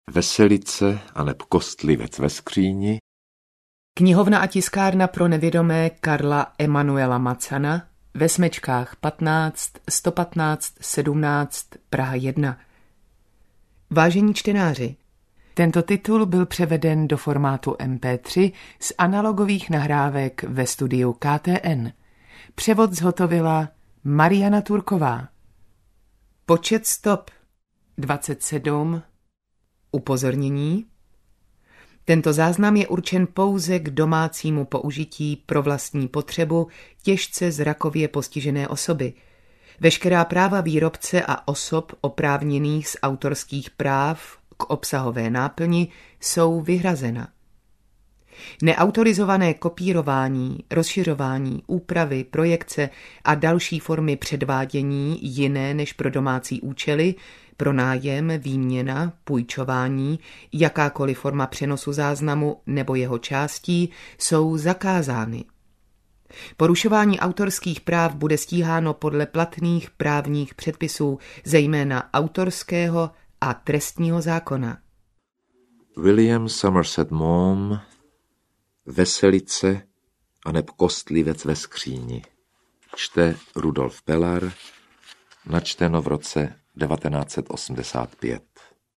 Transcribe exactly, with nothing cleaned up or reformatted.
Veselice aneb kostlivec ve skříni. Knihovna a tiskárna pro nevědomé Karla Emanuela Macana ve Smečkách patnáct, sto patnáct, sedmnáct, Praha jedna. Vážení čtenáři, tento titul byl převeden do formátu em pé tři z analogových nahrávek ve studiu K T N. Převod zhotovila Mariana Turková. Počet stop dvacet sedm. Upozornění. Tento záznam je určen pouze k domácímu použití pro vlastní potřebu těžce zrakově postižené osoby. Veškerá práva výrobce a osob oprávněných z autorských práv k obsahové náplni jsou vyhrazena. Neautorizované kopírování, rozšiřování, úpravy, projekce a další formy předvádění jiné než pro domácí účely, pronájem, výměna, půjčování, jakákoliv forma přenosu záznamu nebo jeho částí jsou zakázány. Porušování autorských práv bude stíháno podle platných právních předpisů, zejména autorského a trestního zákona. William Somerset Maugham, Veselice aneb kostlivec ve skříni. Čte Rudolf Pelar, načteno v roce devatenáct set osmdesát pět.